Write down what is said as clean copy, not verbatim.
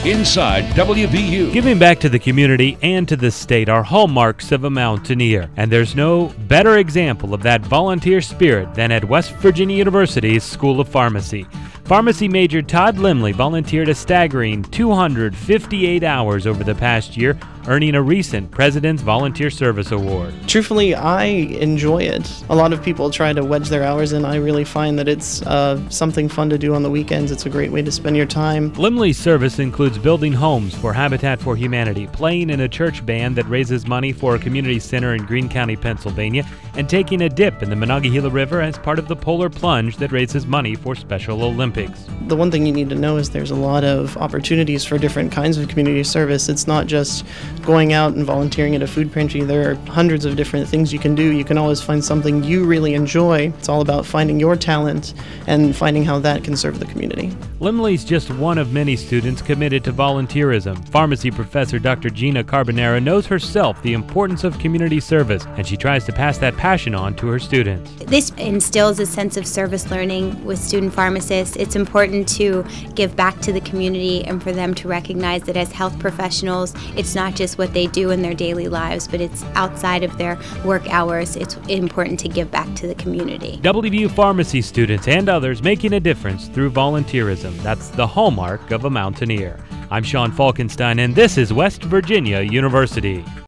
inside WVU. Giving back to the community and to the state are hallmarks of a mountaineer, and there's no better example of that volunteer spirit than at West Virginia University's School of Pharmacy. Pharmacy major Todd Limley volunteered a staggering 258 hours over the past year, earning a recent President's Volunteer Service Award. Truthfully, I enjoy it. A lot of people try to wedge their hours in. I really find that it's something fun to do on the weekends. It's a great way to spend your time. Limley's service includes building homes for Habitat for Humanity, playing in a church band that raises money for a community center in Greene County, Pennsylvania, and taking a dip in the Monongahela River as part of the Polar Plunge that raises money for Special Olympics. The one thing you need to know is there's a lot of opportunities for different kinds of community service. It's not just going out and volunteering at a food pantry. There are hundreds of different things you can do. You can always find something you really enjoy. It's all about finding your talent and finding how that can serve the community. Limley's just one of many students committed to volunteerism. Pharmacy professor Dr. Gina Carbonara knows herself the importance of community service, and she tries to pass that passion on to her students. This instills a sense of service learning with student pharmacists. It's important to give back to the community and for them to recognize that as health professionals, it's not just what they do in their daily lives, but it's outside of their work hours. It's important to give back to the community. WVU Pharmacy students and others making a difference through volunteerism. That's the hallmark of a mountaineer. I'm Sean Falkenstein, and this is West Virginia University.